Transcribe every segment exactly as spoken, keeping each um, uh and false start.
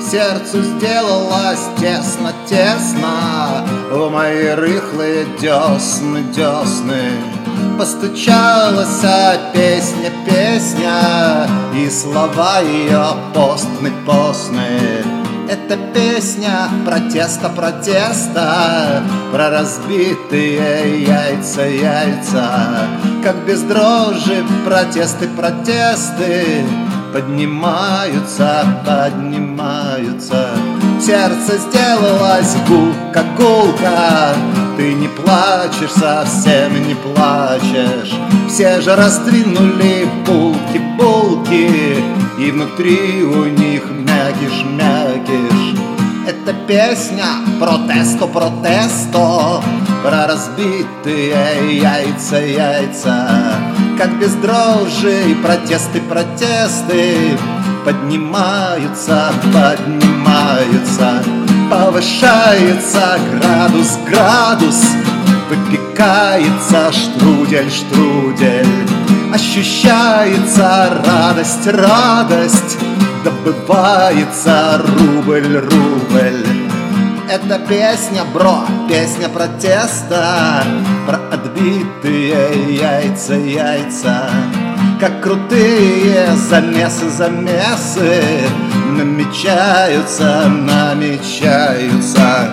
Сердцу сделалось тесно-тесно в мои рыхлые десны, десны. Постучалась песня, песня, и слова ее постны, постны. Это песня протеста, протеста, про разбитые яйца, яйца. Как без дрожи протесты, протесты поднимаются, поднимаются. Сердце сделалось гулка, гулка. Ты не плачешь, совсем не плачешь. Все же раздвинули булки, булки, и внутри у них мякиш, мякиш. Это песня протесту, протесту, про разбитые яйца, яйца. Как без дрожи протесты, протесты поднимаются, поднимаются. Повышается градус, градус, выпекается штрудель, штрудель. Ощущается радость, радость, добывается рубль, рубль. Это песня, бро, песня протеста, про отбитые яйца, яйца. Как крутые замесы, замесы намечаются, намечаются.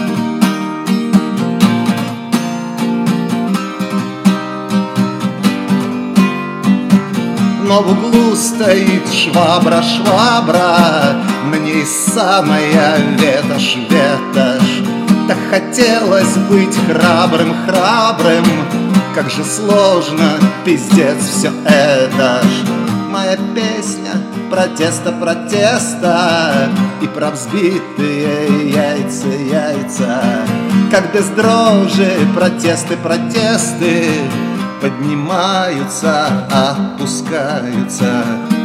Но в углу стоит швабра, швабра, на ней самая ветошь, ветошь. Так хотелось быть храбрым, храбрым, как же сложно, пиздец, все это ж. Моя песня протеста, протеста, и про взбитые яйца, яйца. Как без дрожи протесты, протесты поднимаются, опускаются.